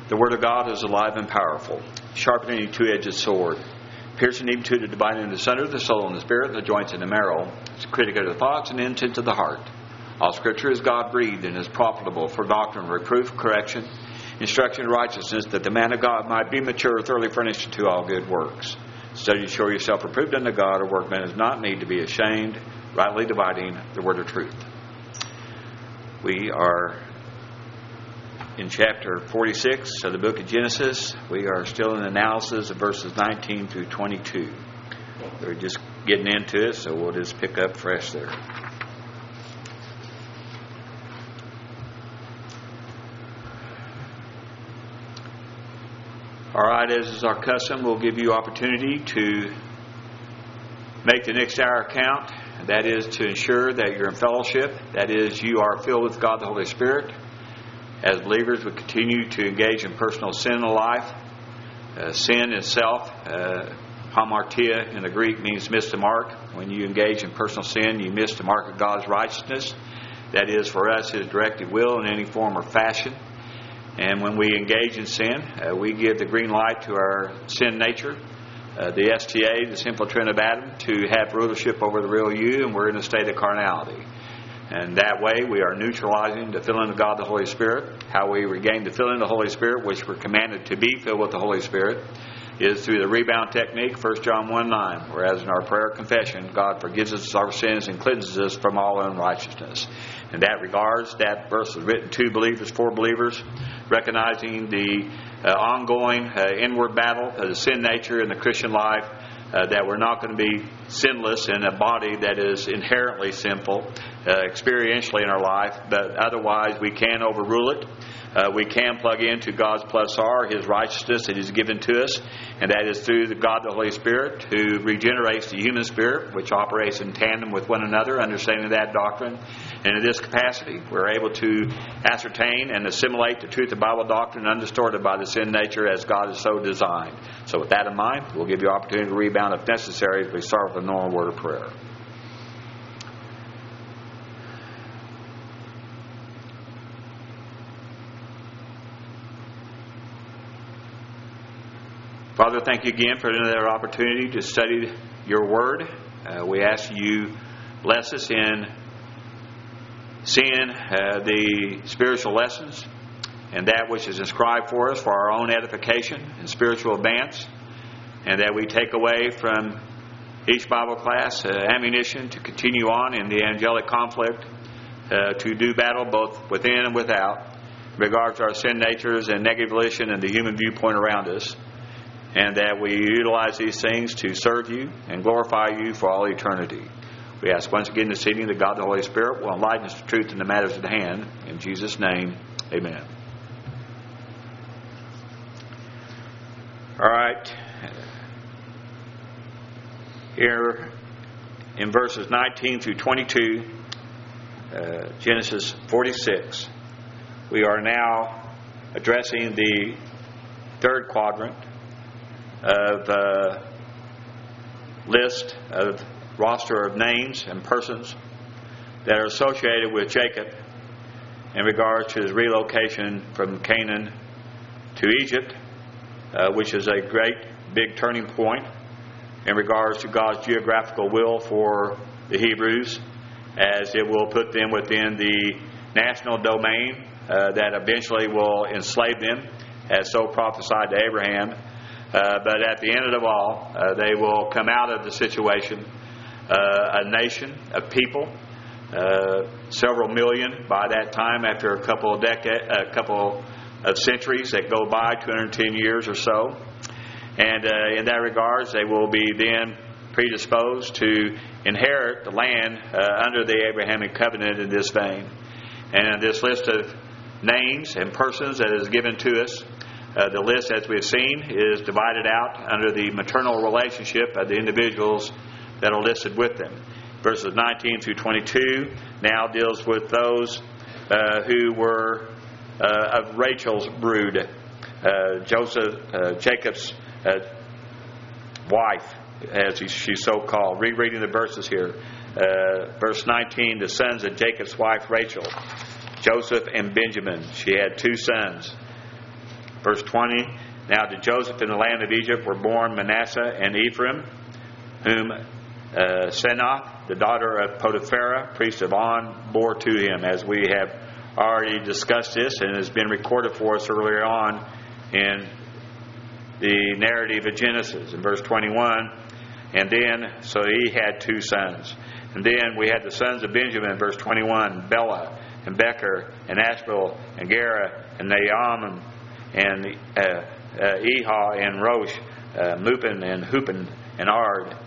The Word of God is alive and powerful, sharper than any two-edged sword, piercing even to the dividing asunder the soul and the spirit, the joints and the marrow. It's a critic of the thoughts and intent of the heart. All Scripture is God-breathed and is profitable for doctrine, reproof, correction, instruction in righteousness, that the man of God might be mature, thoroughly furnished to all good works. Study to show yourself approved unto God, a workman does not need to be ashamed, rightly dividing the word of truth. We are in chapter 46 of the book of Genesis. We are still in the analysis of verses 19 through 22. We're just getting into it, so we'll just pick up fresh there. All right, as is our custom, we'll give you opportunity to make the next hour count. That is to ensure that you're in fellowship. That is, you are filled with God the Holy Spirit. As believers, we continue to engage in personal sin in life. Sin itself, hamartia in the Greek, means miss the mark. When you engage in personal sin, you miss the mark of God's righteousness. That is, for us, His directed will in any form or fashion. And when we engage in sin, we give the green light to our sin nature, the STA, the simple trend of Adam, to have rulership over the real you, and we're in a state of carnality. And that way we are neutralizing the filling of God the Holy Spirit. How we regain the filling of the Holy Spirit, which we're commanded to be filled with the Holy Spirit, is through the rebound technique, 1 John 1:9, whereas in our prayer confession, God forgives us our sins and cleanses us from all unrighteousness. In that regards, that verse was written to believers, for believers, recognizing the ongoing inward battle of the sin nature in the Christian life, that we're not going to be sinless in a body that is inherently sinful, experientially in our life, but otherwise we can overrule it. We can plug into God's plus R, His righteousness that He's given to us, and that is through the God the Holy Spirit, who regenerates the human spirit, which operates in tandem with one another, understanding that doctrine. And in this capacity, we're able to ascertain and assimilate the truth of Bible doctrine undistorted by the sin nature as God has so designed. So with that in mind, we'll give you opportunity to rebound if necessary as we start with a normal word of prayer. Father, thank you again for another opportunity to study your word. We ask you bless us in seeing the spiritual lessons and that which is inscribed for us for our own edification and spiritual advance, and that we take away from each Bible class ammunition to continue on in the angelic conflict, to do battle both within and without in regards to our sin natures and negative volition and the human viewpoint around us, and that we utilize these things to serve you and glorify you for all eternity. We ask once again this evening that God the Holy Spirit will enlighten us to truth in the matters at hand. In Jesus' name, amen. All right. Here in verses 19 through 22, Genesis 46, we are now addressing the third quadrant of list of roster of names and persons that are associated with Jacob in regards to his relocation from Canaan to Egypt, which is a great big turning point in regards to God's geographical will for the Hebrews, as it will put them within the national domain that eventually will enslave them, as so prophesied to Abraham. But at the end of all, they will come out of the situation a nation of people, several million by that time, after a couple of centuries that go by, 210 years or so. And in that regards, they will be then predisposed to inherit the land under the Abrahamic covenant in this vein. And in this list of names and persons that is given to us, the list, as we've seen, is divided out under the maternal relationship of the individuals that are listed with them. Verses 19 through 22 now deals with those who were of Rachel's brood, Jacob's wife, as she's so called. Rereading the verses here. Verse 19, the sons of Jacob's wife Rachel, Joseph and Benjamin. She had two sons. Verse 20, now to Joseph in the land of Egypt were born Manasseh and Ephraim, whom Senath, the daughter of Potiphera, priest of On, bore to him. As we have already discussed this, and has been recorded for us earlier on in the narrative of Genesis. In verse 21, and then, so he had 2 sons. And then we had the sons of Benjamin, verse 21, Bela, and Becher, and Ashbel, and Gera, and Naaman, and Ehah, and Rosh, Mupin, and Hupin, and Ard.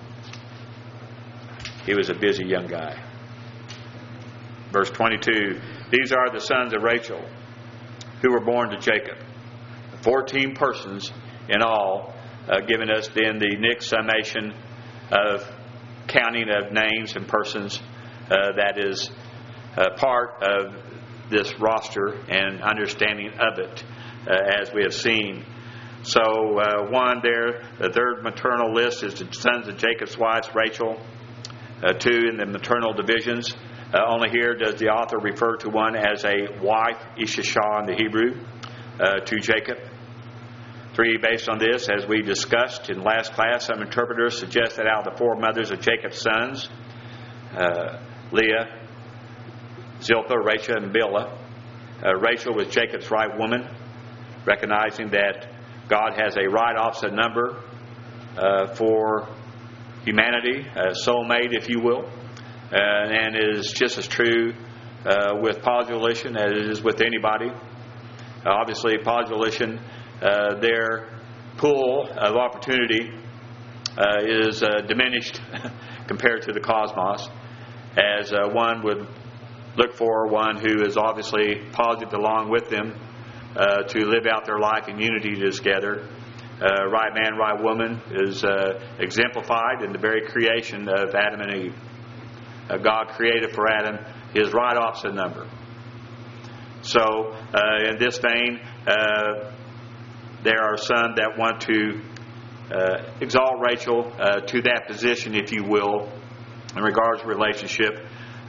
He was a busy young guy. Verse 22, these are the sons of Rachel, who were born to Jacob. 14 persons in all, giving us then the next summation of counting of names and persons that is part of this roster and understanding of it, as we have seen. So one there, the third maternal list is the sons of Jacob's wives, Rachel. 2 in the maternal divisions. Only here does the author refer to one as a wife, Ishishah in the Hebrew, to Jacob. 3, based on this, as we discussed in last class, some interpreters suggest that out of the 4 mothers of Jacob's sons, Leah, Zilpah, Rachel, and Bilhah, Rachel was Jacob's right woman, recognizing that God has a right opposite number for humanity, soulmate, if you will, and it is just as true with polyvolition as it is with anybody. Obviously, polyvolition, their pool of opportunity is diminished compared to the cosmos, as one would look for one who is obviously positive along with them to live out their life in unity together. Right man, right woman is exemplified in the very creation of Adam and Eve. God created for Adam his right opposite number. So, in this vein, there are some that want to exalt Rachel to that position, if you will, in regards to relationship.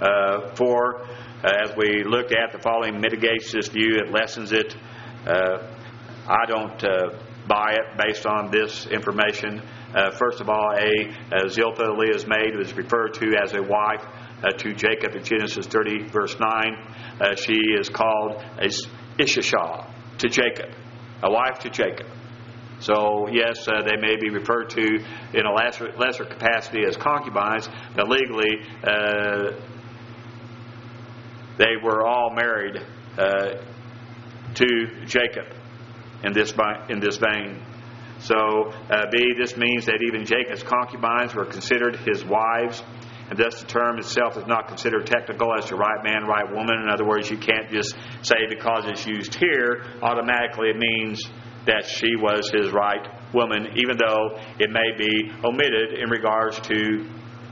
As we look at the following, mitigates this view, it lessens it. I don't buy it based on this information. First of all, Zilpah, Leah's maid, was referred to as a wife to Jacob in Genesis 30, verse 9. She is called as Ishishah to Jacob, a wife to Jacob. So, yes, they may be referred to in a lesser capacity as concubines, but legally they were all married to Jacob in this vein. So, this means that even Jacob's concubines were considered his wives, and thus the term itself is not considered technical as to right man, right woman. In other words, you can't just say because it's used here, automatically it means that she was his right woman, even though it may be omitted in regards to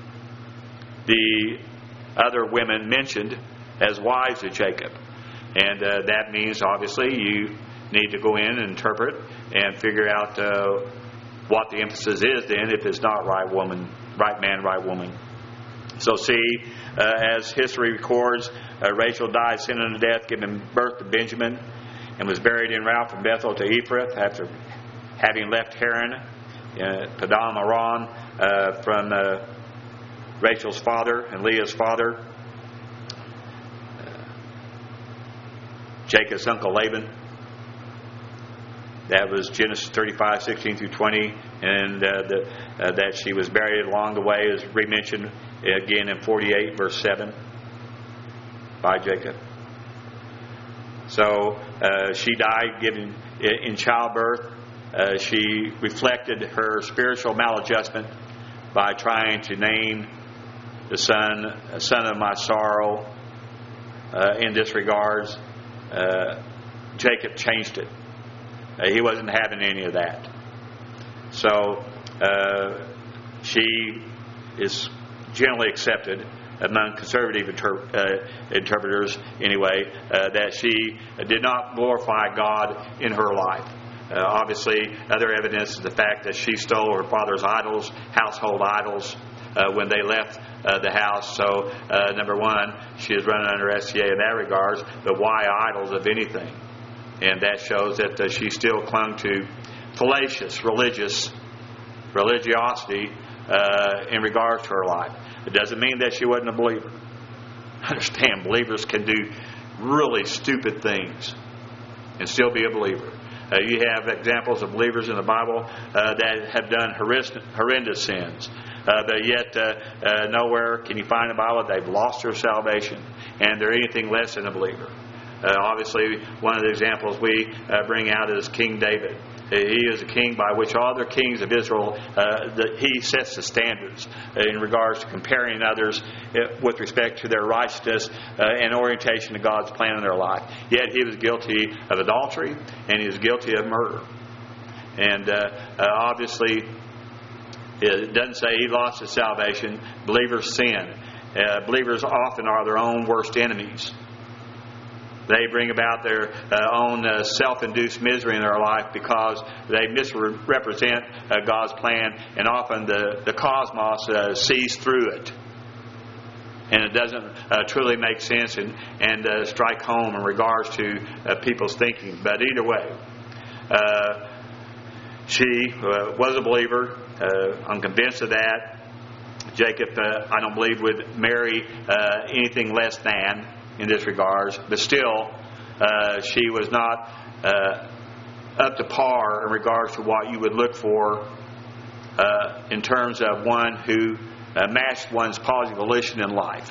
the other women mentioned as wives of Jacob. And that means, obviously, you need to go in and interpret and figure out what the emphasis is then if it's not right man, right woman. So see, as history records, Rachel died sin unto death, giving birth to Benjamin, and was buried en route from Bethel to Ephrath after having left Haran, Padam Aram, from Rachel's father and Leah's father, Jacob's uncle Laban. That was Genesis 35, 16 through 20, and that she was buried along the way is re-mentioned again in 48, verse 7 by Jacob. So she died giving in childbirth. She reflected her spiritual maladjustment by trying to name the son of my sorrow. In this regards, Jacob changed it. He wasn't having any of that. So she is generally accepted among conservative interpreters anyway, that she did not glorify God in her life. Obviously, other evidence is the fact that she stole her father's idols, household idols, when they left the house. So, number one, she is running under SCA in that regards, but why idols of anything? And that shows that she still clung to fallacious religiosity in regards to her life. It doesn't mean that she wasn't a believer. Understand, believers can do really stupid things and still be a believer. You have examples of believers in the Bible that have done horrendous sins. But yet, nowhere can you find in the Bible they've lost their salvation and they're anything less than a believer. Obviously, one of the examples we bring out is King David. He is a king by which all other kings of Israel, he sets the standards in regards to comparing others with respect to their righteousness and orientation to God's plan in their life. Yet he was guilty of adultery and he was guilty of murder. And obviously, it doesn't say he lost his salvation. Believers sin. Believers often are their own worst enemies. They bring about their own self-induced misery in their life because they misrepresent God's plan, and often the cosmos sees through it. And it doesn't truly make sense and strike home in regards to people's thinking. But either way, she was a believer. I'm convinced of that. Jacob, I don't believe, would marry anything less than in this regards, but still she was not up to par in regards to what you would look for in terms of one who matched one's positive volition in life.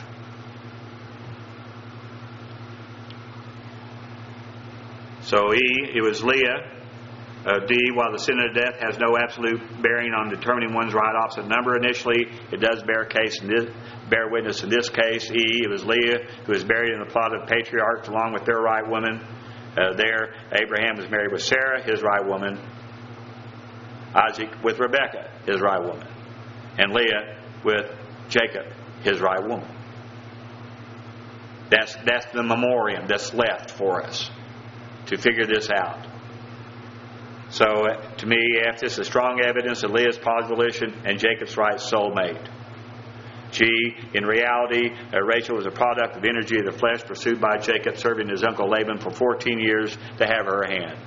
So it was Leah. D, while the sin of death has no absolute bearing on determining one's right opposite number initially, it does bear witness in this case. E, it was Leah who was buried in the plot of patriarchs along with their right woman. There, Abraham was married with Sarah, his right woman. Isaac with Rebekah, his right woman. And Leah with Jacob, his right woman. That's the memoriam that's left for us to figure this out. So, to me, this is strong evidence of Leah's positive volition and Jacob's right soulmate. G, in reality, Rachel was a product of energy of the flesh pursued by Jacob, serving his uncle Laban for 14 years to have her hand.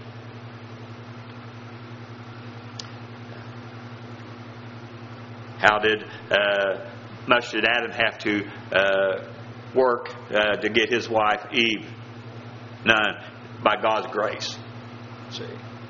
How much did Adam have to work to get his wife Eve? None. By God's grace. See.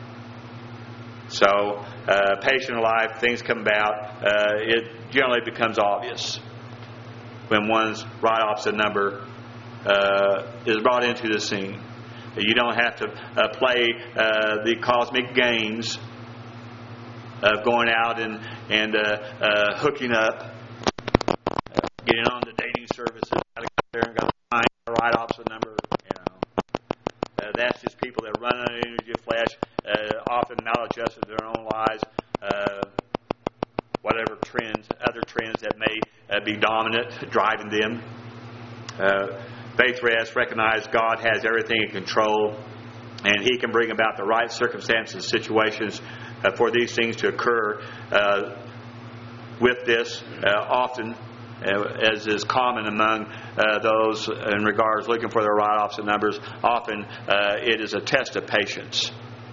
So, patient life, things come about. It generally becomes obvious when one's right opposite number is brought into the scene. You don't have to play the cosmic games of going out and hooking up, getting on the dating services. Got to go there and got to find the right opposite number. That's just people that run on the energy of flesh, often maladjusted to their own lives, whatever other trends that may be dominant, driving them. Faith rests, recognize God has everything in control, and He can bring about the right circumstances and situations for these things to occur. With this, often, as is common among those in regards looking for their right opposite numbers, often it is a test of patience.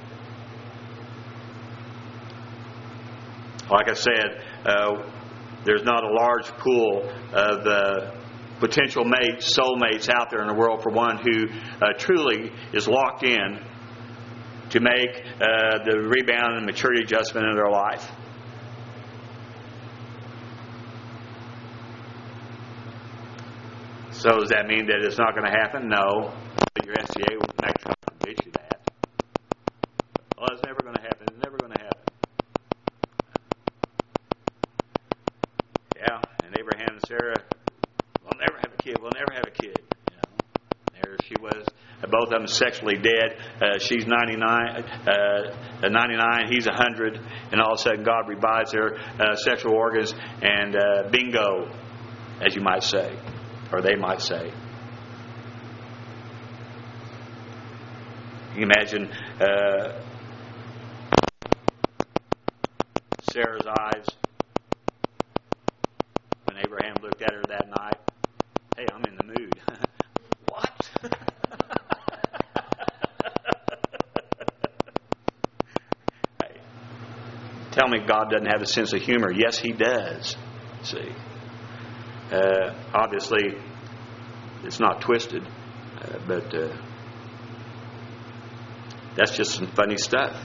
Like I said, there's not a large pool of potential mates, soulmates out there in the world for one who truly is locked in to make the rebound and maturity adjustment in their life. So does that mean that it's not going to happen? No. Your SCA will make sure to convince you that. Well, it's never going to happen. It's never going to happen. Yeah, and Abraham and Sarah will never have a kid. We'll never have a kid. You know, there she was. Both of them sexually dead. She's 99, he's 100, and all of a sudden God revives their sexual organs, and bingo, as you might say. Or they might say. You can imagine Sarah's eyes when Abraham looked at her that night. Hey, I'm in the mood. What? tell me God doesn't have a sense of humor. Yes, He does. See, obviously, it's not twisted, but that's just some funny stuff.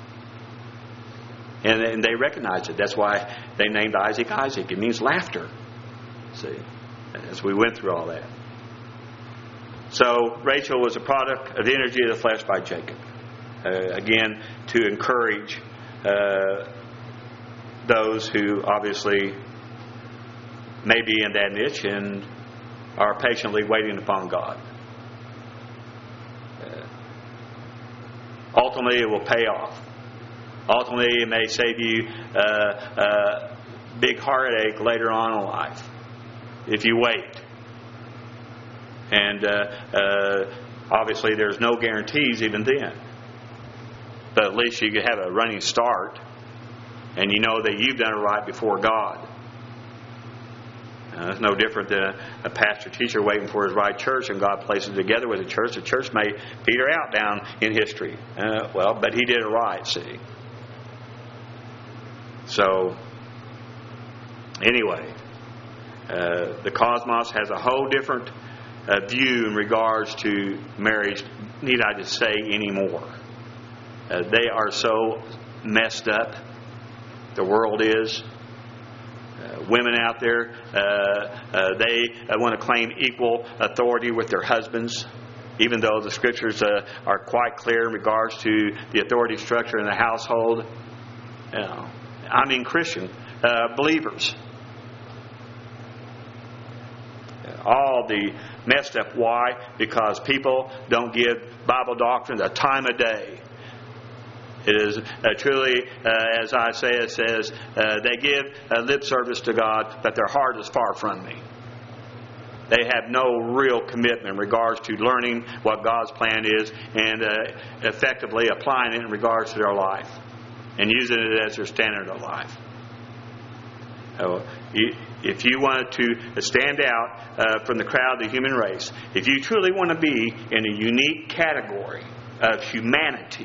And they recognized it. That's why they named Isaac Isaac. It means laughter. See, as we went through all that. So Rachel was a product of the energy of the flesh by Jacob. Again, to encourage those who obviously may be in that niche and are patiently waiting upon God. Ultimately, it will pay off. Ultimately, it may save you big heartache later on in life if you wait. And obviously, there's no guarantees even then. But at least you could have a running start, and you know that you've done it right before God. It's no different than a pastor teacher waiting for his right church, and God places it together with a church. The church may peter out down in history. But He did it right, see. So, anyway, the cosmos has a whole different view in regards to marriage, need I just say anymore. They are so messed up. The world is. Women out there, they want to claim equal authority with their husbands, even though the Scriptures are quite clear in regards to the authority structure in the household. I mean Christian believers. All the messed up. Why? Because people don't give Bible doctrine the time of day. It is truly, as I say, it says, they give lip service to God, but their heart is far from me. They have no real commitment in regards to learning what God's plan is and effectively applying it in regards to their life and using it as their standard of life. If you want to stand out from the crowd of the human race, if you truly want to be in a unique category of humanity,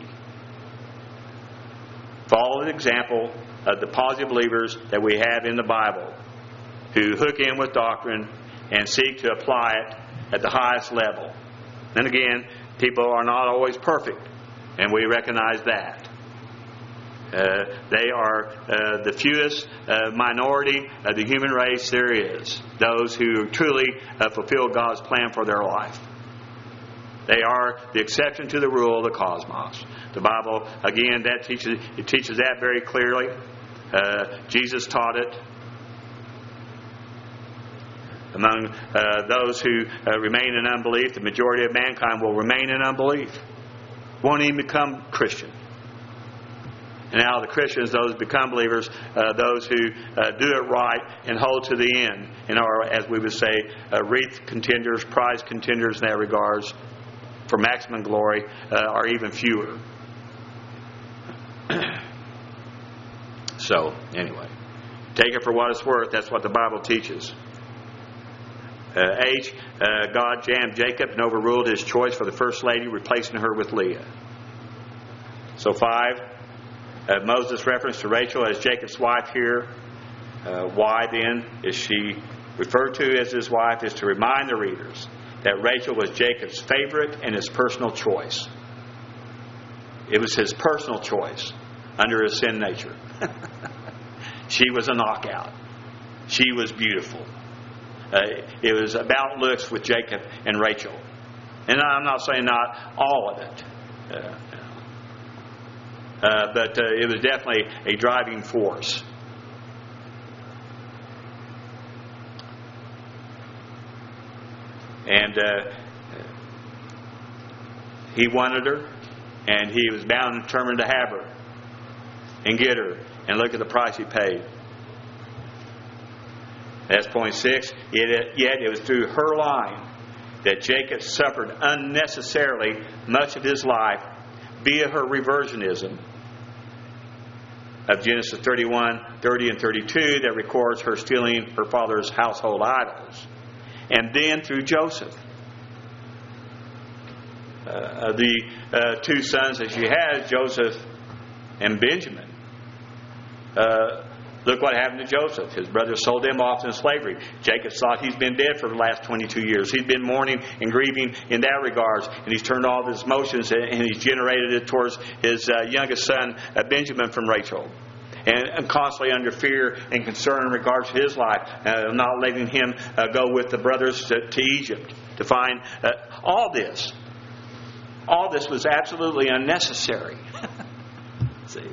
follow the example of the positive believers that we have in the Bible who hook in with doctrine and seek to apply it at the highest level. Then again, people are not always perfect, and we recognize that. They are the fewest minority of the human race there is, those who truly fulfill God's plan for their life. They are the exception to the rule of the cosmos. The Bible, again, teaches that very clearly. Jesus taught it. Among those who remain in unbelief, the majority of mankind will remain in unbelief. Won't even become Christian. And now the Christians, those who become believers, those who do it right and hold to the end, and are, as we would say, wreath contenders, prize contenders in that regards, for maximum glory, are even fewer. So, anyway, take it for what it's worth. That's what the Bible teaches. God jammed Jacob and overruled his choice for the first lady, replacing her with Leah. So 5, Moses' reference to Rachel as Jacob's wife here. Why then is she referred to as his wife? Is to remind the readers that Rachel was Jacob's favorite and his personal choice. It was his personal choice under his sin nature. She was a knockout. She was beautiful. It was about looks with Jacob and Rachel. And I'm not saying not all of it. But it was definitely a driving force. And he wanted her, and he was bound and determined to have her and get her. And look at the price he paid. That's point 6. Yet it was through her line that Jacob suffered unnecessarily much of his life via her reversionism of Genesis 31, 30, and 32 that records her stealing her father's household idols. And then through Joseph. The 2 sons that she has, Joseph and Benjamin. Look what happened to Joseph. His brothers sold him off into slavery. Jacob thought he's been dead for the last 22 years. He's been mourning and grieving in that regards. And he's turned all of his emotions and he's generated it towards his youngest son, Benjamin, from Rachel. And constantly under fear and concern in regards to his life. Not letting him go with the brothers to Egypt to find all this. All this was absolutely unnecessary. See?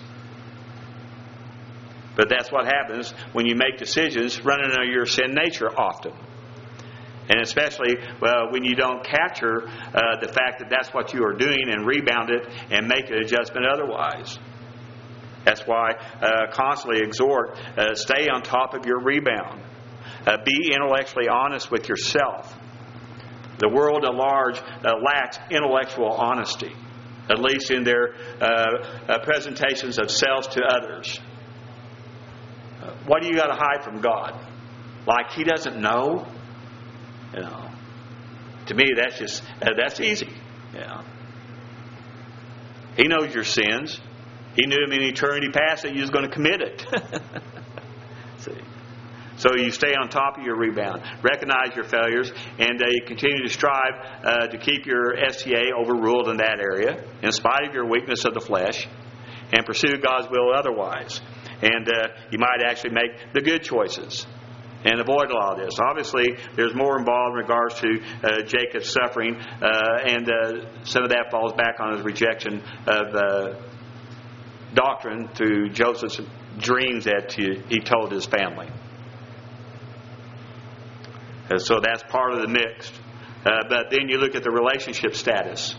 But that's what happens when you make decisions running under your sin nature often. And especially when you don't capture the fact that that's what you are doing and rebound it and make an adjustment otherwise. That's why constantly exhort, stay on top of your rebound. Be intellectually honest with yourself. The world at large lacks intellectual honesty, at least in their presentations of selves to others. What do you got to hide from God? Like He doesn't know? You know. To me, that's easy. You know. He knows your sins. He knew them in eternity past that you was going to commit it. See. So you stay on top of your rebound. Recognize your failures. And you continue to strive to keep your STA overruled in that area, in spite of your weakness of the flesh. And pursue God's will otherwise. And you might actually make the good choices and avoid a lot of this. Obviously, there's more involved in regards to Jacob's suffering, and some of that falls back on his rejection of doctrine through Joseph's dreams that he told his family. So that's part of the mix. But then you look at the relationship status.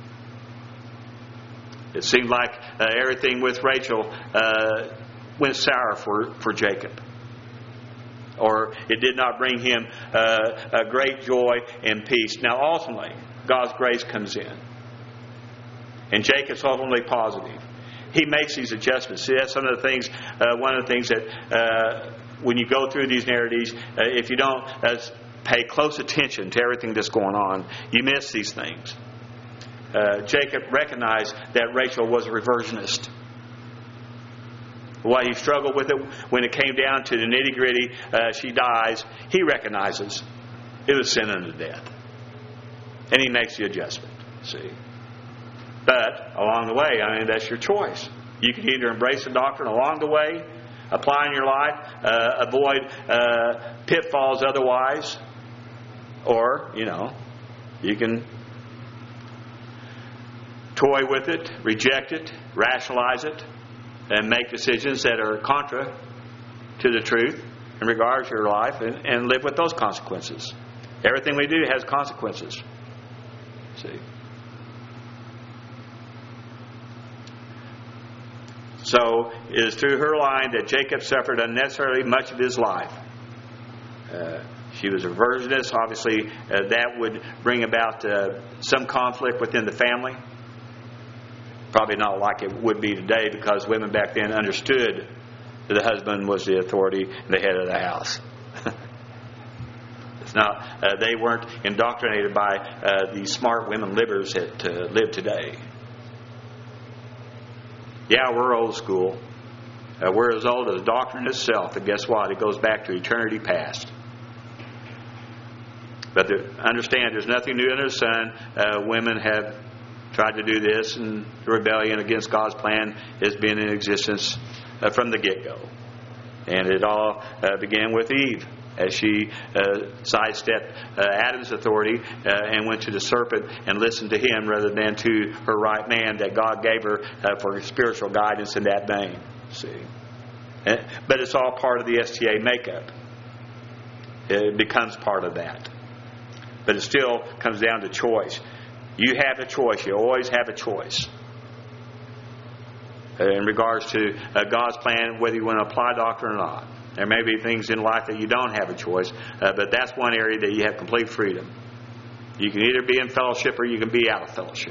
It seemed like everything with Rachel went sour for Jacob. Or it did not bring him a great joy and peace. Now ultimately, God's grace comes in. And Jacob's ultimately positive. He makes these adjustments. See, that's some of the things, one of the things that when you go through these narratives, if you don't pay close attention to everything that's going on, you miss these things. Jacob recognized that Rachel was a reversionist. While he struggled with it when it came down to the nitty-gritty, she dies, he recognizes it was sin unto death. And he makes the adjustment. See? But along the way, that's your choice. You can either embrace the doctrine along the way, apply in your life, avoid pitfalls otherwise, or, you can toy with it, reject it, rationalize it, and make decisions that are contra to the truth in regards to your life and live with those consequences. Everything we do has consequences. See? So it is through her line that Jacob suffered unnecessarily much of his life. She was a virginess. Obviously, that would bring about some conflict within the family. Probably not like it would be today, because women back then understood that the husband was the authority and the head of the house. It's not. They weren't indoctrinated by these smart women livers that live today. Yeah, we're old school. We're as old as the doctrine itself. And guess what? It goes back to eternity past. But understand, there's nothing new under the sun. Women have tried to do this, and the rebellion against God's plan has been in existence from the get-go. And it all began with Eve, as she sidestepped Adam's authority and went to the serpent and listened to him rather than to her right man that God gave her for spiritual guidance in that vein. See, but it's all part of the STA makeup. It becomes part of that. But it still comes down to choice. You have a choice. You always have a choice. In regards to God's plan, whether you want to apply doctrine or not. There may be things in life that you don't have a choice, but that's one area that you have complete freedom. You can either be in fellowship or you can be out of fellowship.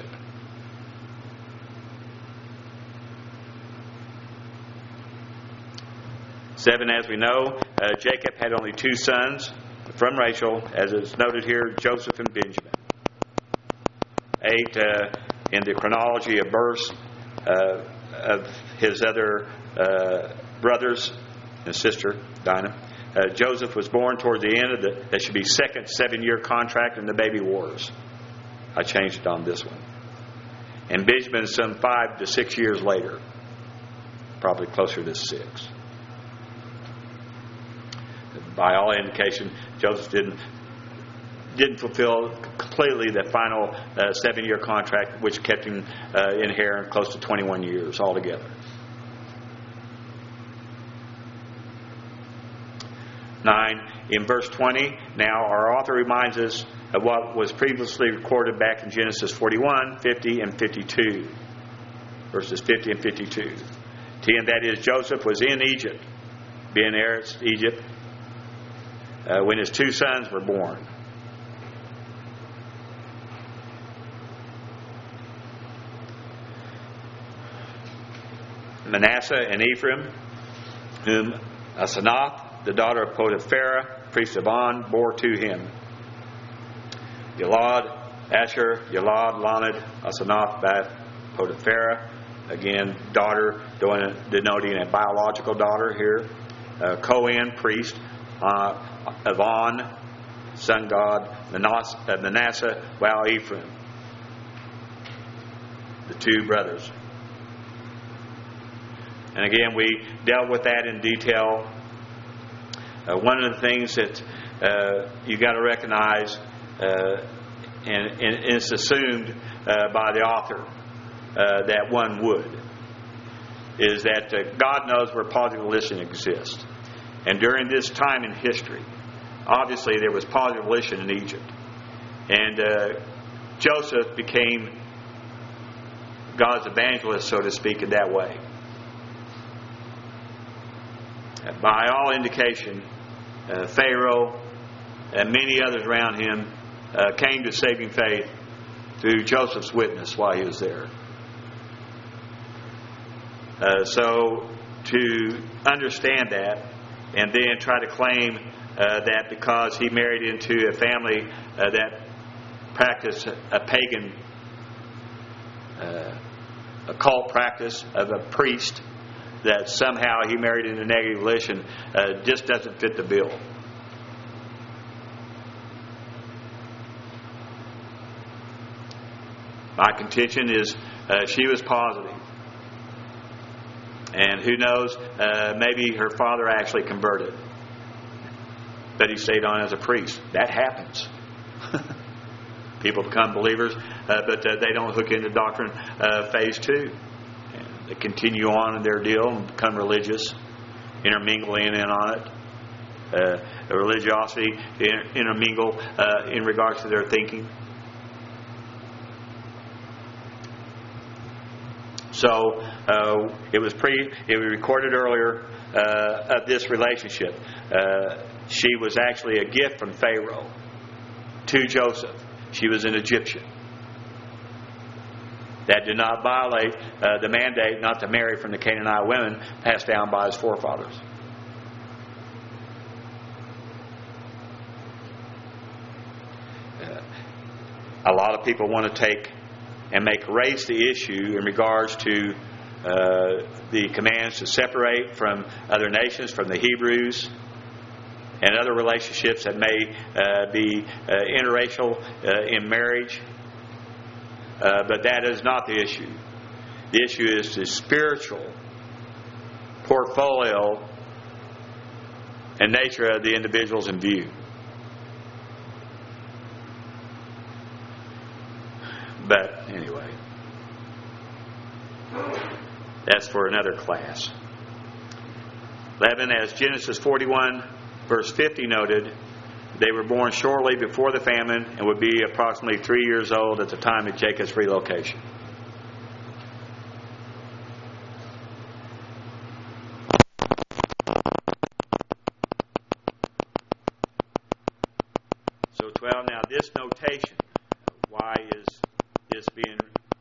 Seven, as we know, Jacob had only 2 sons from Rachel, as is noted here, Joseph and Benjamin. 8, in the chronology of births, of his other brothers and sister, Dinah. Joseph was born toward the end of that should be second 7-year contract in the baby wars. I changed it on this one. And Benjamin some 5 to 6 years later. Probably closer to 6. By all indication, Joseph didn't fulfill completely the final 7-year contract, which kept him in Haran close to 21 years altogether. 9, in verse 20, now our author reminds us of what was previously recorded back in Genesis 41, 50, and 52. Verses 50 and 52. 10, that is, Joseph was in Egypt, being Eretz, Egypt, when his 2 sons were born. Manasseh and Ephraim, whom Asenath, the daughter of Potiphera, priest of On, bore to him. Gilad, Asher, Gilad, Lanad, Asenath, Bath, Potiphera. Again, daughter, denoting a biological daughter here. Cohen, priest of On, sun god, Manasseh, Ephraim. The 2 brothers. And again, we dealt with that in detail. One of the things that you got to recognize, and it's assumed by the author that one would, is that God knows where positive volition exists. And during this time in history, obviously there was positive volition in Egypt. And Joseph became God's evangelist, so to speak, in that way. By all indication, Pharaoh and many others around him came to saving faith through Joseph's witness while he was there. So to understand that and then try to claim that because he married into a family that practiced a pagan occult practice of a priest, that somehow he married into negative volition, just doesn't fit the bill. My contention is she was positive. And who knows, maybe her father actually converted. But he stayed on as a priest. That happens. People become believers, but they don't hook into doctrine phase 2. And they continue on in their deal and become religious, intermingling in on it. Religiosity intermingle in regards to their thinking. So it was recorded earlier of this relationship. She was actually a gift from Pharaoh to Joseph. She was an Egyptian. That did not violate the mandate not to marry from the Canaanite women passed down by his forefathers. A lot of people want to take and raise the issue in regards to the commands to separate from other nations, from the Hebrews, and other relationships that may be interracial in marriage. But that is not the issue. The issue is the spiritual portfolio and nature of the individuals in view. But anyway, that's for another class. 11, as Genesis 41 verse 50 noted, they were born shortly before the famine and would be approximately 3 years old at the time of Jacob's relocation. So 12, now this notation, why is this being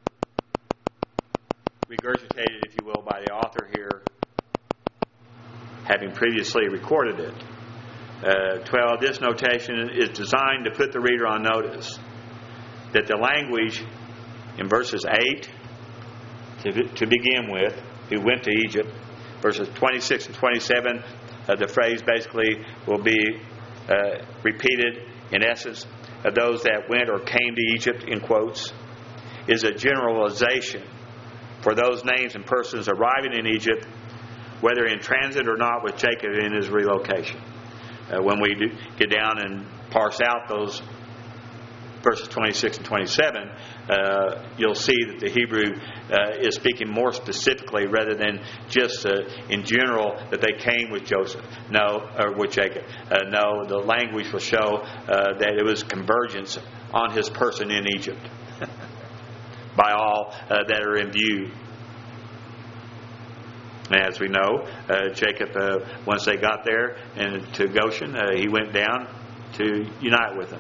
regurgitated, if you will, by the author here, having previously recorded it? 12, this notation is designed to put the reader on notice that the language in verses 8 to begin with, who went to Egypt. Verses 26 and 27, the phrase basically will be repeated in essence. Those that went or came to Egypt, in quotes, is a generalization for those names and persons arriving in Egypt, whether in transit or not, with Jacob in his relocation. When we get down and parse out those verses 26 and 27, you'll see that the Hebrew is speaking more specifically rather than just in general that they came with Joseph. No, or with Jacob. No, the language will show that it was convergence on his person in Egypt by all that are in view. As we know, Jacob, once they got there and to Goshen, he went down to unite with them.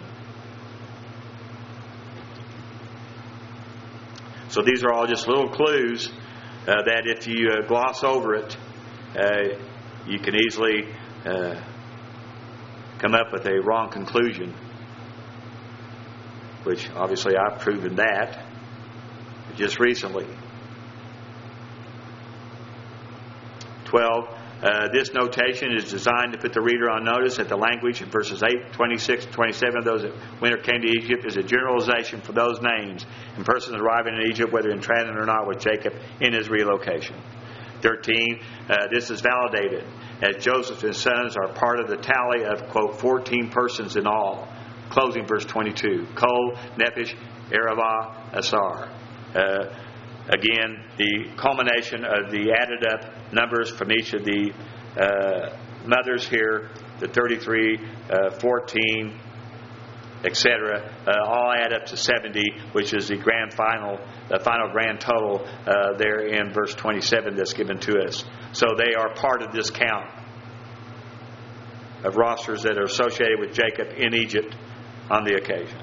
So these are all just little clues that if you gloss over it, you can easily come up with a wrong conclusion, which obviously I've proven that just recently. 12. This notation is designed to put the reader on notice that the language in verses 8, 26, and 27 of those that went or came to Egypt is a generalization for those names and persons arriving in Egypt, whether in transit or not, with Jacob in his relocation. 13. This is validated as Joseph and his sons are part of the tally of, quote, 14 persons in all. Closing verse 22. Kol, Nephish, Arava, Asar. Again, the culmination of the added up numbers from each of the mothers here, the 33, 14, etc., all add up to 70, which is the final grand total there in verse 27 that's given to us. So they are part of this count of rosters that are associated with Jacob in Egypt on the occasion.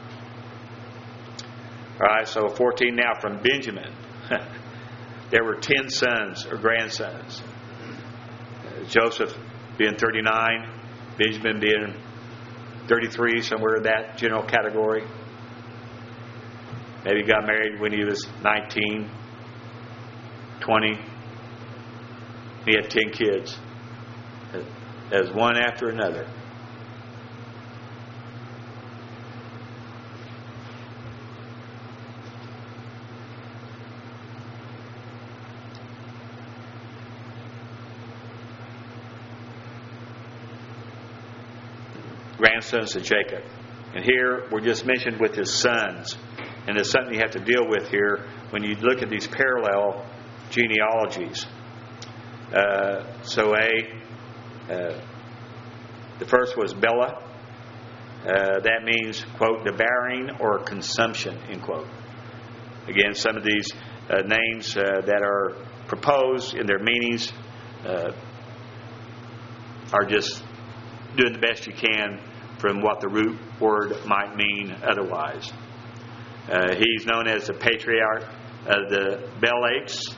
All right, so 14 now from Benjamin. There were 10 sons or grandsons. Joseph being 39, Benjamin being 33, somewhere in that general category. Maybe he got married when he was 19, 20. He had 10 kids, as one after another. Grandsons of Jacob. And here we're just mentioned with his sons. And there's something you have to deal with here when you look at these parallel genealogies. The first was Bela. That means, quote, devouring or consumption, end quote. Again, some of these names that are proposed in their meanings are just doing the best you can from what the root word might mean otherwise. He's known as the patriarch of the Belites,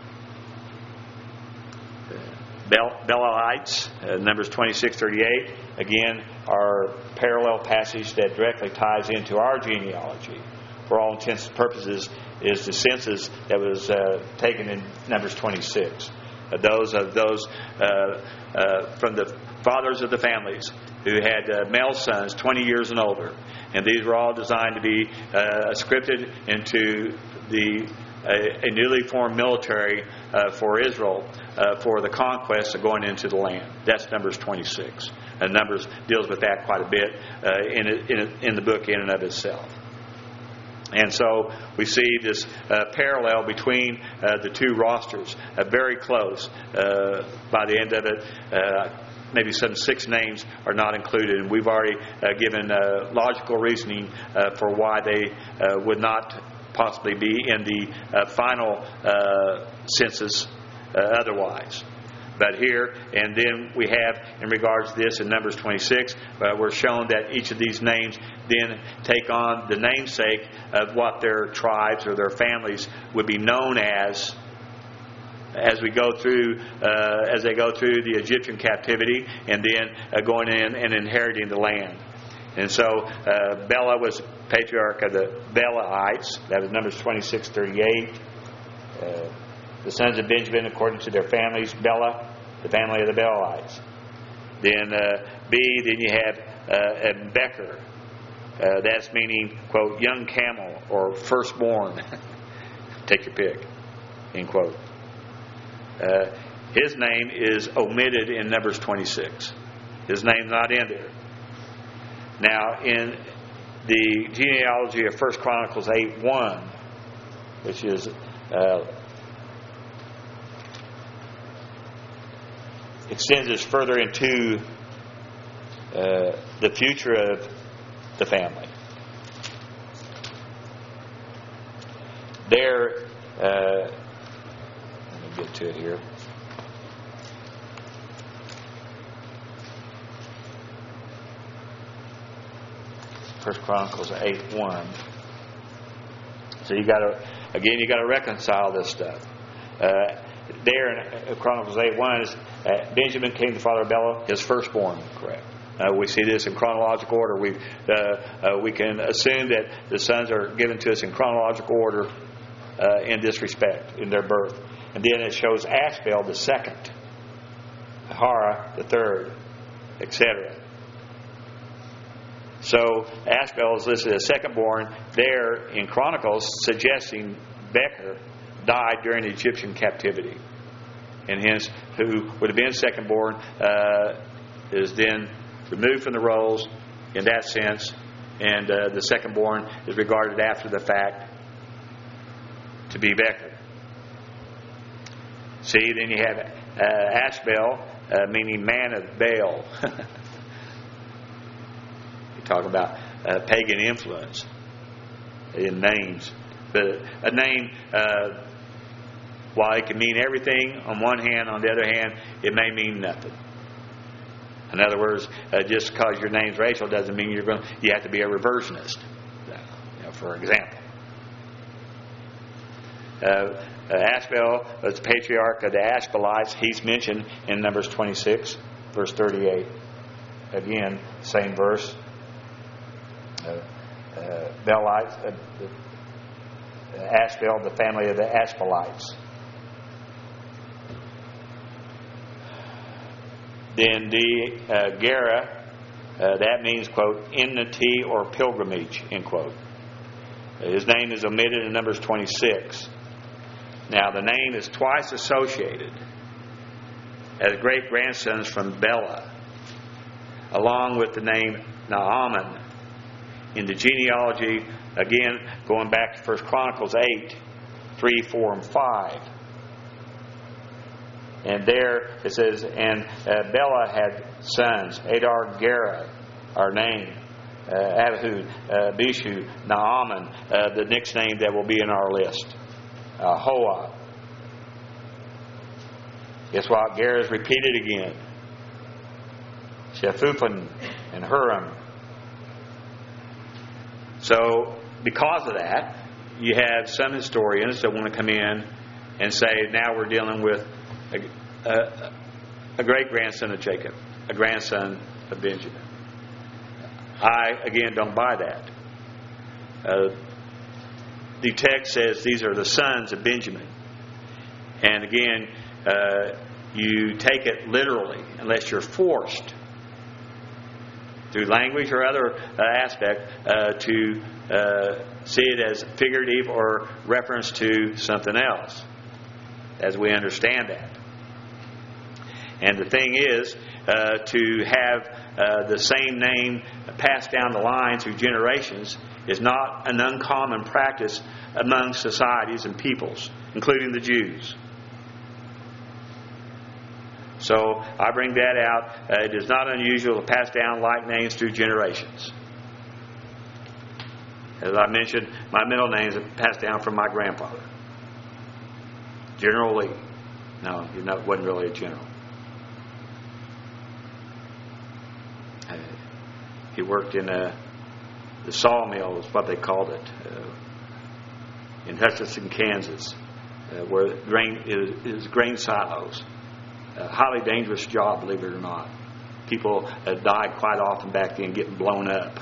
Belalites, Numbers 26:38. Again, our parallel passage that directly ties into our genealogy, for all intents and purposes, is the census that was taken in Numbers 26. Those from the fathers of the families who had male sons 20 years and older. And these were all designed to be scripted into a newly formed military for Israel for the conquest of going into the land. That's Numbers 26. And Numbers deals with that quite a bit in the book in and of itself. And so we see this parallel between the two rosters, very close. By the end of it, maybe some 6 names are not included, and we've already given logical reasoning for why they would not possibly be in the final census otherwise. But here, and then we have, in regards to this in Numbers 26, we're shown that each of these names then take on the namesake of what their tribes or their families would be known as we go through, as they go through the Egyptian captivity, and then going in and inheriting the land. And so Bela was patriarch of the Belaites. That was Numbers 26:38. The sons of Benjamin, according to their families, Bela, the family of the Belites. Then B, then you have Becher. That's meaning, quote, young camel or firstborn. Take your pick, end quote. His name is omitted in Numbers 26. His name's not in there. Now, in the genealogy of 1 Chronicles 8:1, which is extends us further into the future of the family. There, let me get to it here. First Chronicles 8:1. So you got to reconcile this stuff. There in Chronicles 8:1 is Benjamin came the father of Bela, his firstborn. Correct. We see this in chronological order. We can assume that the sons are given to us in chronological order in this respect, in their birth. And then it shows Ashbel the second, Ahara the third, etc. So Ashbel is listed as second-born there in Chronicles, suggesting Becher died during the Egyptian captivity. And hence, who would have been second-born is then removed from the roles in that sense, and the second-born is regarded after the fact to be Becher. See, then you have Ashbel, meaning man of Baal. You talk about pagan influence in names. But a name, while it can mean everything on one hand, on the other hand, it may mean nothing. In other words, just because your name's Rachel doesn't mean you have to be a reversionist. For example. Ashbel was the patriarch of the Ashbelites. He's mentioned in Numbers 26, verse 38. Again, same verse. Belites, Ashbel, the family of the Ashbelites. Then the Gera, that means, quote, enmity or pilgrimage, end quote. His name is omitted in Numbers 26. Now, the name is twice associated as great-grandsons from Bela, along with the name Naaman. In the genealogy, again, going back to 1 Chronicles 8, 3, 4, and 5. And there it says, and Bela had sons, Adar, Gera, our name, Abihud, Bishu, Naaman, the next name that will be in our list, Hoa. Guess what? Gera is repeated again. Shephupan and Huram. So, because of that, you have some historians that want to come in and say, now we're dealing with a great-grandson of Jacob, a grandson of Benjamin. I, again, don't buy that. The text says these are the sons of Benjamin. And again, you take it literally unless you're forced through language or other aspect to see it as figurative or reference to something else, as we understand that. And the thing is, to have the same name passed down the line through generations is not an uncommon practice among societies and peoples, including the Jews. So I bring that out. It is not unusual to pass down like names through generations. As I mentioned, my middle name is passed down from my grandfather, General Lee. No, he wasn't really a general. He worked in the sawmill, is what they called it, in Hutchinson, Kansas, where grain is grain silos. A highly dangerous job, believe it or not. People died quite often back then getting blown up.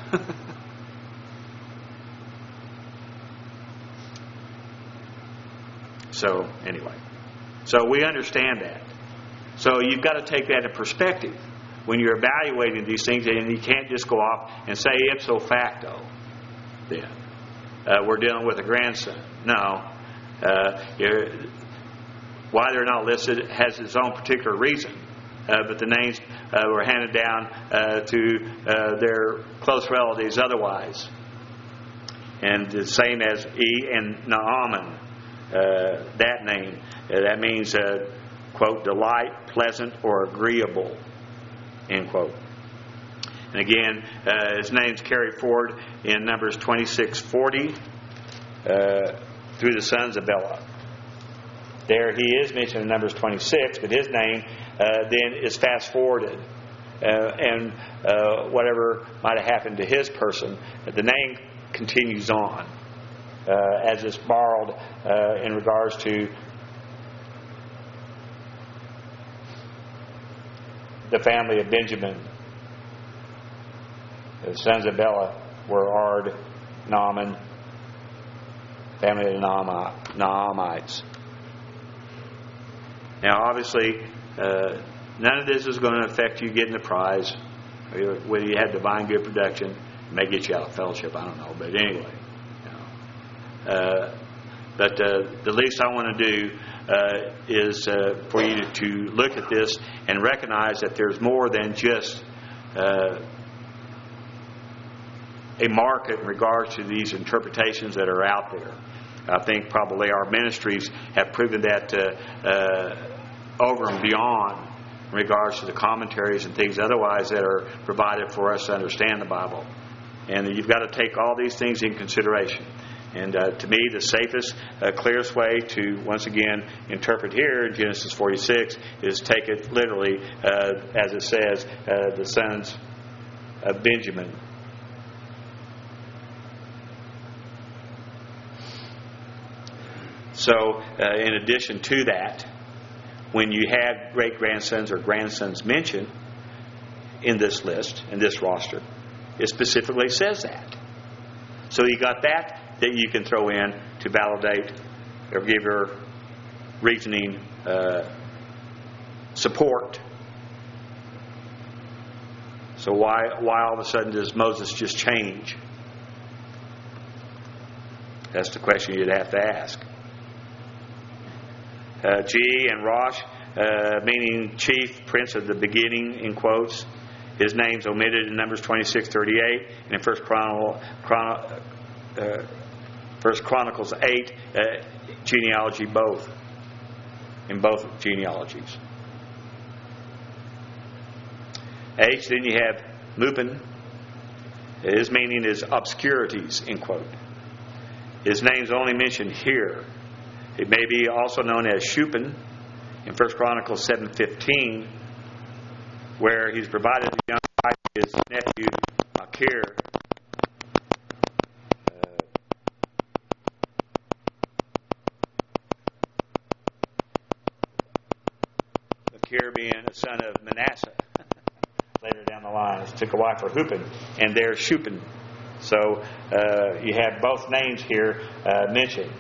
So anyway, so we understand that. So you've got to take that in perspective when you're evaluating these things, and you can't just go off and say ipso facto. Then we're dealing with a grandson. No, why they're not listed has its own particular reason. But the names were handed down to their close relatives otherwise. And the same as and Naaman, that name. That means, quote, delight, pleasant, or agreeable, end quote. And again, his name's carried forward in Numbers 26:40 through the sons of Bela. There he is mentioned in Numbers 26, but his name then is fast forwarded. And whatever might have happened to his person, the name continues on as it's borrowed in regards to the family of Benjamin. The sons of Bela were Ard, Naaman, family of the Naamites. Now, obviously, none of this is going to affect you getting the prize. Whether you had divine good production, it may get you out of fellowship. I don't know, but anyway. But the least I want to do is for you to look at this and recognize that there's more than just a market in regards to these interpretations that are out there. I think probably our ministries have proven that over and beyond in regards to the commentaries and things otherwise that are provided for us to understand the Bible. And you've got to take all these things in consideration. And to me, the safest, clearest way to, once again, interpret here in Genesis 46 is take it literally, as it says, the sons of Benjamin. So, in addition to that, when you have great-grandsons or grandsons mentioned in this list, in this roster, it specifically says that. So you got that you can throw in to validate or give your reasoning support. So why all of a sudden does Moses just change? That's the question you'd have to ask. G and Rosh, meaning chief, prince of the beginning, in quotes. His name's omitted in Numbers 26:38 and in First Chronicles 8, genealogy both. In both genealogies. H, then you have Mupin. His meaning is obscurities, end quote. His name's only mentioned here. It may be also known as Shupin in 1 Chronicles 7:15, where he's provided the young wife his nephew Machir. Machir being a son of Manasseh. Later down the line, he took a wife for Hupin, and there's Shupin. So you have both names here mentioned.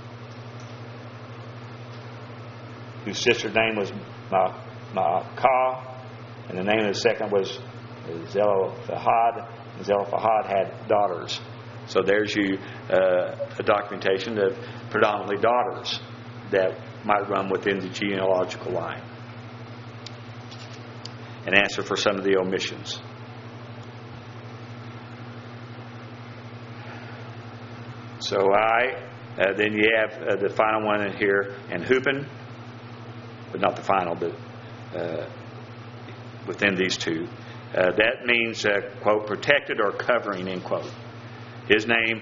Whose sister's name was Maacah, and the name of the second was Zelophehad. And Zelophehad had daughters. So there's you a documentation of predominantly daughters that might run within the genealogical line. An answer for some of the omissions. So then you have the final one in here, and Hupin. But not the final, but within these two. That means, quote, protected or covering, end quote. His name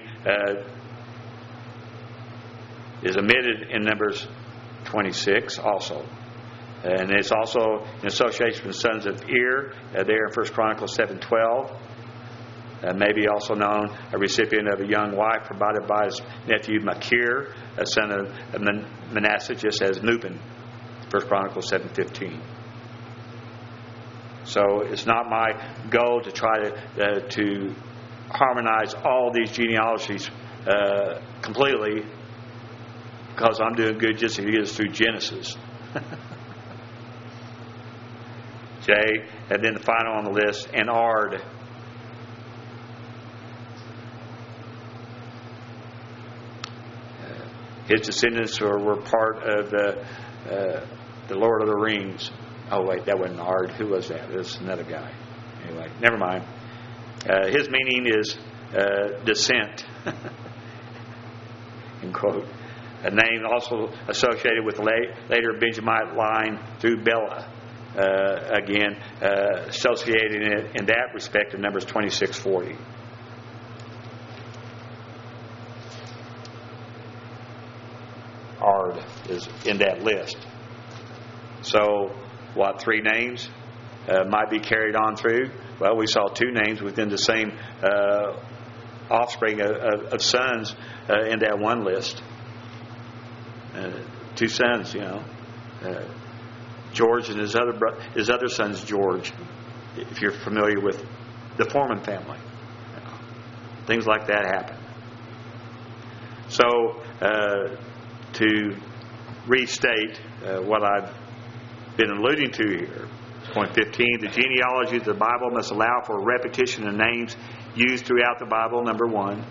is omitted in Numbers 26 also. And it's also in association with the sons of Ir, there in 1 Chronicles 7:12. Maybe also known, a recipient of a young wife provided by his nephew Machir, a son of Manasseh, just as Mupin. 1 Chronicles 7:15. So it's not my goal to try to harmonize all these genealogies completely because I'm doing good just as He is through Genesis. J, and then the final on the list, and Ard. His descendants were part of the Lord of the Rings. Oh wait, that wasn't Ard. Who was that? It was another guy. Anyway, never mind. His meaning is descent. In quote. A name also associated with the later Benjamite line through Bela. Again, associating it in that respect in Numbers 26:40. Ard is in that list. So, what 3 names might be carried on through? Well, we saw 2 names within the same offspring of sons in that one list. 2 sons, George and his other son's George, if you're familiar with the Foreman family. Things like that happen. So, to restate what I've been alluding to here, point 15, the genealogy of the Bible must allow for repetition of names used throughout the Bible, number 1.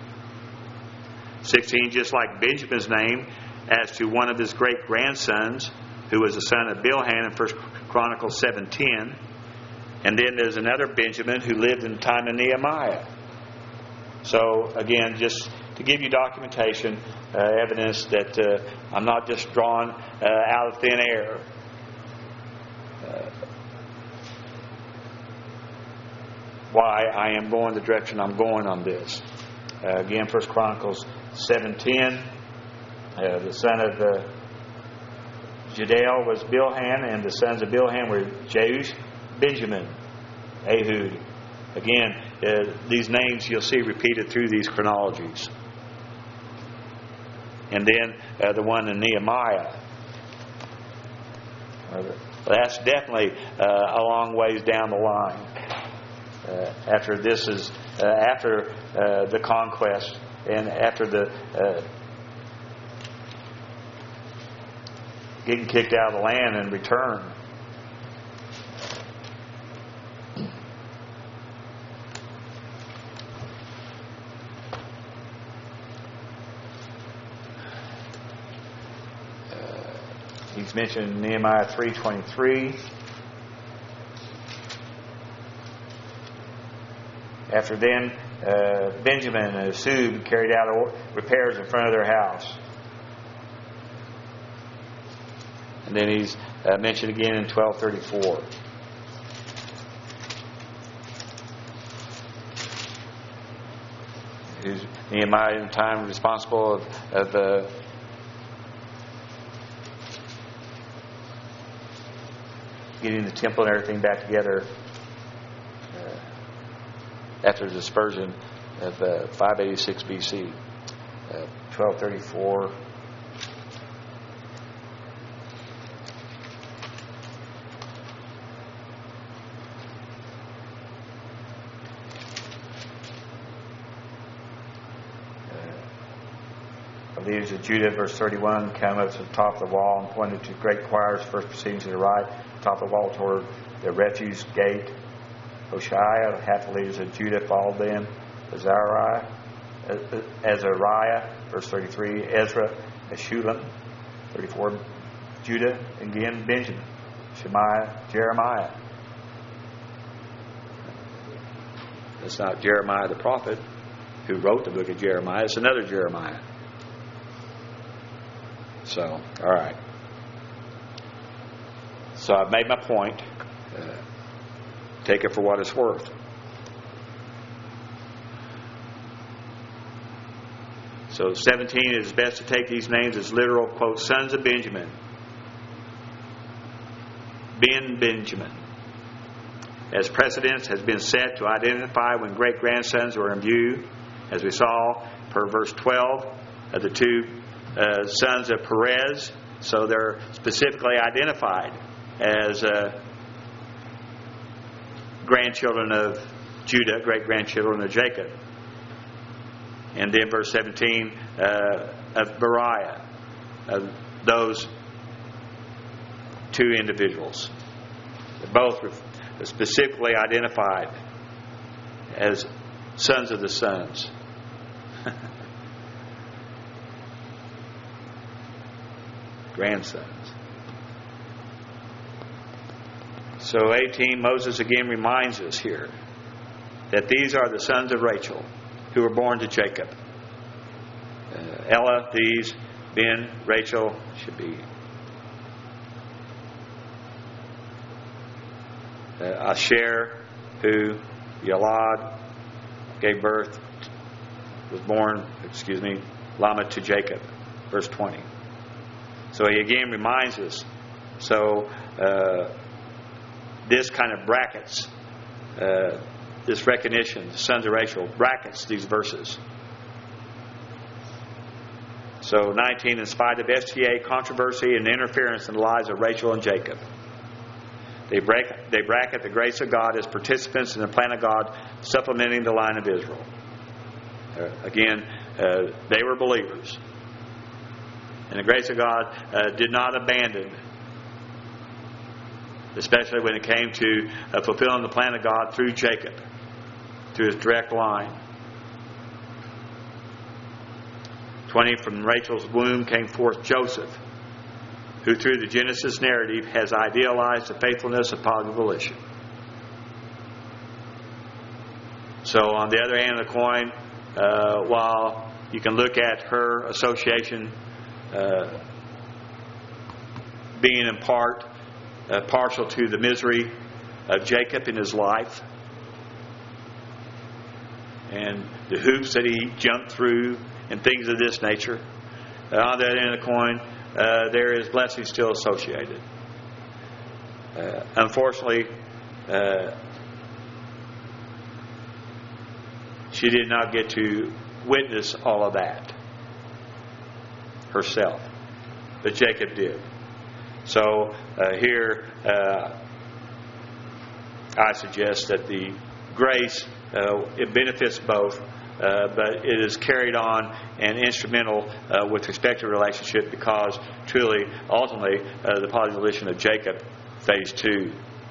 16, just like Benjamin's name as to one of his great-grandsons, who was the son of Bilhan in 1 Chronicles 7:10. And then there's another Benjamin who lived in the time of Nehemiah. So, again, just to give you documentation, evidence that I'm not just drawn out of thin air. Why I am going the direction I'm going on this. Again, 1 Chronicles 7:10. The son of Jediel was Bilhan, and the sons of Bilhan were Jeush, Benjamin, Ehud. Again, these names you'll see repeated through these chronologies. And then the one in Nehemiah. That's definitely a long ways down the line. After this is after the conquest and after the getting kicked out of the land and return. He's mentioned in Nehemiah 3:23. After then, Benjamin and Asub carried out repairs in front of their house. And then he's mentioned again in 12:34. Who's Nehemiah in time responsible of getting the temple and everything back together after the dispersion of 586 BC. 1234. The leaders of Judah, verse 31, came up to the top of the wall and pointed to great choirs, first proceeding to the right, top of the wall toward the refuse gate. Hoshea, half the leaders of Judah, followed them. Azariah, verse 33, Ezra, Meshullam, 34, Judah, again Benjamin, Shemaiah, Jeremiah. It's not Jeremiah the prophet who wrote the book of Jeremiah. It's another Jeremiah. So, all right. So I've made my point. Take it for what it's worth. So 17, it is best to take these names as literal, quote, sons of Benjamin. Benjamin. As precedence has been set to identify when great-grandsons were in view, as we saw per verse 12 of the 2 sons of Perez. So they're specifically identified as grandchildren of Judah, great-grandchildren of Jacob. And then verse 17 of Beriah. those two individuals. Both were specifically identified as sons of the sons. Grandsons. So 18, Moses again reminds us here that these are the sons of Rachel who were born to Jacob. Ella, these, Ben, Rachel, should be Asher, who Yalad gave birth, Lamech to Jacob. Verse 20. So he again reminds us. So this kind of brackets, this recognition, the sons of Rachel, brackets these verses. So 19, in spite of FTA controversy and interference in the lives of Rachel and Jacob, they bracket the grace of God as participants in the plan of God, supplementing the line of Israel. Again, they were believers. And the grace of God did not abandon, especially when it came to fulfilling the plan of God through Jacob, through his direct line. 20, from Rachel's womb came forth Joseph, who through the Genesis narrative has idealized the faithfulness of positive volition. So on the other hand of the coin, while you can look at her association being in part partial to the misery of Jacob in his life and the hoops that he jumped through and things of this nature, on that end of the coin, there is blessing still associated. Unfortunately, she did not get to witness all of that herself, but Jacob did. So here I suggest that the grace, it benefits both, but it is carried on and instrumental with respect to the relationship, because truly, ultimately, the positive volition of Jacob, phase 2.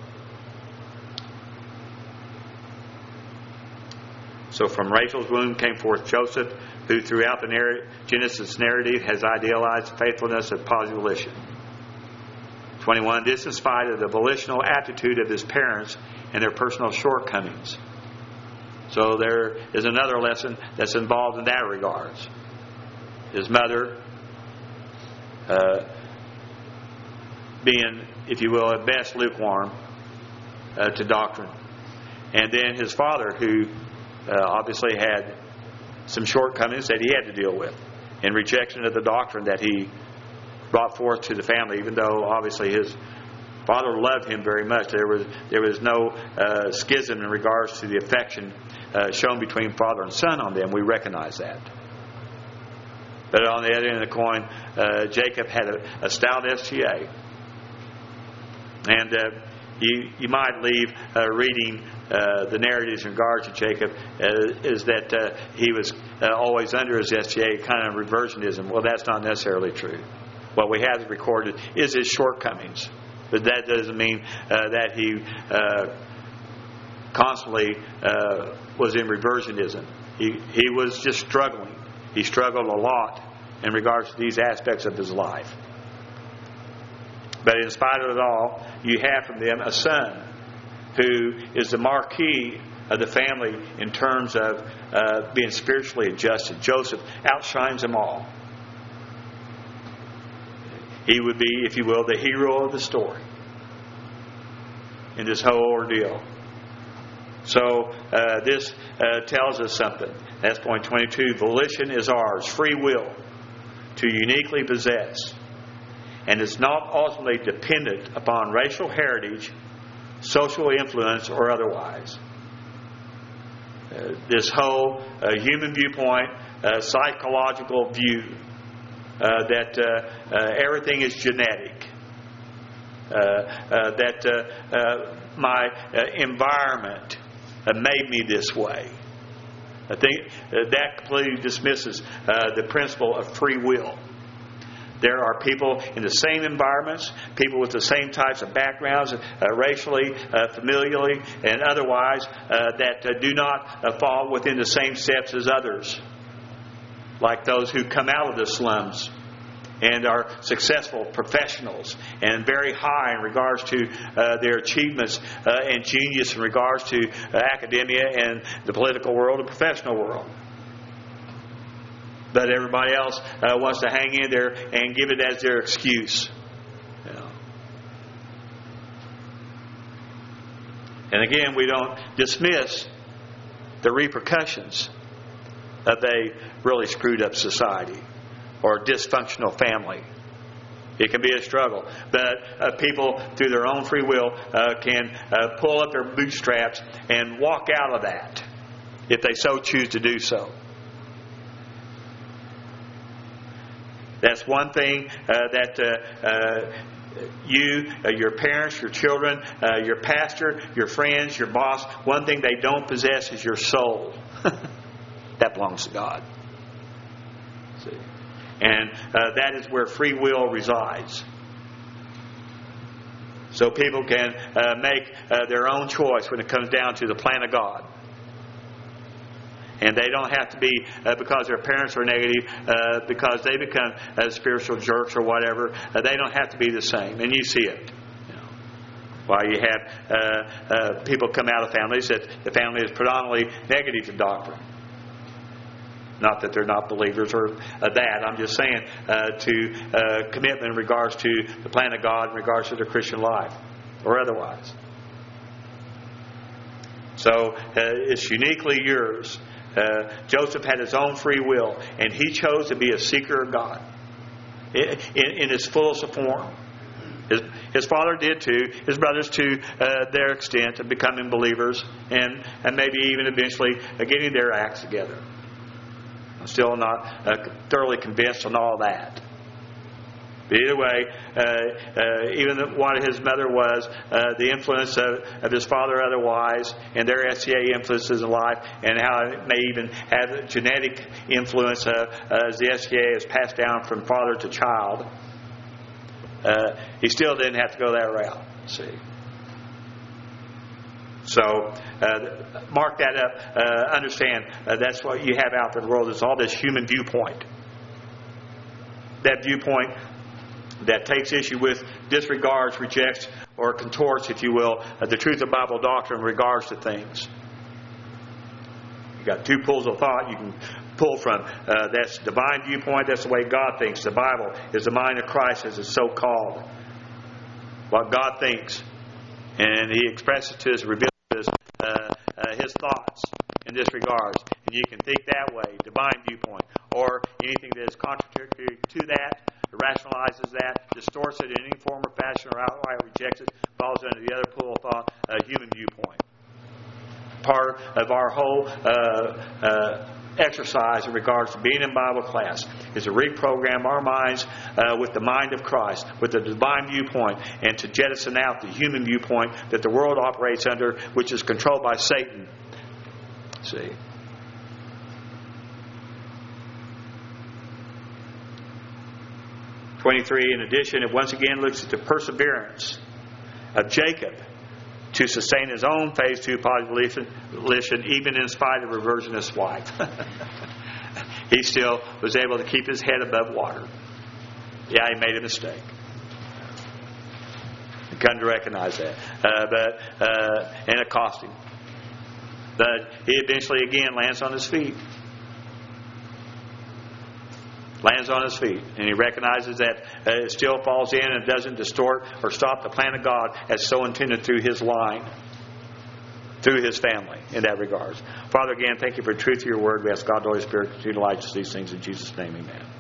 So from Rachel's womb came forth Joseph, who throughout the Genesis narrative has idealized the faithfulness of positive volition. 21, this in spite of the volitional aptitude of his parents and their personal shortcomings. So there is another lesson that's involved in that regards. His mother being, if you will, at best lukewarm to doctrine. And then his father, who obviously had some shortcomings that he had to deal with in rejection of the doctrine that he brought forth to the family, even though obviously his father loved him very much. There was no schism in regards to the affection shown between father and son on them. We recognize that. But on the other end of the coin, Jacob had a stout STA. And you might leave reading the narratives in regards to Jacob is that he was always under his STA, kind of reversionism. Well, that's not necessarily true. What we have recorded is his shortcomings. But that doesn't mean that he constantly was in reversionism. He was just struggling. He struggled a lot in regards to these aspects of his life. But in spite of it all, you have from them a son who is the marquee of the family in terms of being spiritually adjusted. Joseph outshines them all. He would be, if you will, the hero of the story in this whole ordeal. So this tells us something. That's point 22. Volition is ours, free will, to uniquely possess. And it's not ultimately dependent upon racial heritage, social influence, or otherwise. This whole human viewpoint, psychological view that everything is genetic, that my environment made me this way. I think that completely dismisses the principle of free will. there are people in the same environments, people with the same types of backgrounds, racially, familially, and otherwise, that do not fall within the same steps as others. Like those who come out of the slums and are successful professionals and very high in regards to their achievements and genius in regards to academia and the political world and professional world. But everybody else wants to hang in there and give it as their excuse. You know. And again, we don't dismiss the repercussions of a really screwed up society or a dysfunctional family. It can be a struggle. But people, through their own free will, can pull up their bootstraps and walk out of that if they so choose to do so. That's one thing that you, your parents, your children, your pastor, your friends, your boss, one thing they don't possess is your soul. That belongs to God. See? And that is where free will resides. So people can make their own choice when it comes down to the plan of God. And they don't have to be, because their parents are negative, because they become spiritual jerks or whatever, they don't have to be the same. And you see it. You know. While you have people come out of families that the family is predominantly negative to doctrine. Not that they're not believers or that. I'm just saying to commitment in regards to the plan of God, in regards to their Christian life, or otherwise. So it's uniquely yours. Joseph had his own free will, and he chose to be a seeker of God in his fullest form. His father did too. His brothers to their extent of becoming believers, and maybe even eventually getting their acts together. I'm still not thoroughly convinced on all that. But either way, even what his mother was, the influence of his father otherwise, and their SCA influences in life, and how it may even have genetic influence as the SCA is passed down from father to child. He still didn't have to go that route. See. So, mark that up. Understand that's what you have out there in the world. Is all this human viewpoint. That viewpoint that takes issue with, disregards, rejects, or contorts, if you will, the truth of Bible doctrine in regards to things. You've got two pools of thought you can pull from. That's divine viewpoint. That's the way God thinks. The Bible is the mind of Christ, as it's so called. What God thinks. And He expresses to us, reveals to us His thoughts in this regards. And you can think that way, divine viewpoint. Or anything that is contradictory to that, rationalizes that, distorts it in any form or fashion, or outright rejects it, falls under the other pool of thought, a human viewpoint. Part of our whole exercise in regards to being in Bible class is to reprogram our minds with the mind of Christ, with the divine viewpoint, and to jettison out the human viewpoint that the world operates under, which is controlled by Satan. See? In addition, it once again looks at the perseverance of Jacob to sustain his own phase 2 population, even in spite of a virginous wife. He still was able to keep his head above water. Yeah, he made a mistake. He come to recognize that. And it cost him. But he eventually again lands on his feet. Lands on his feet. And he recognizes that it still falls in and doesn't distort or stop the plan of God as so intended through his line, through his family in that regards. Father, again, thank you for the truth of your word. We ask God, the Holy Spirit, to utilize these things in Jesus' name. Amen.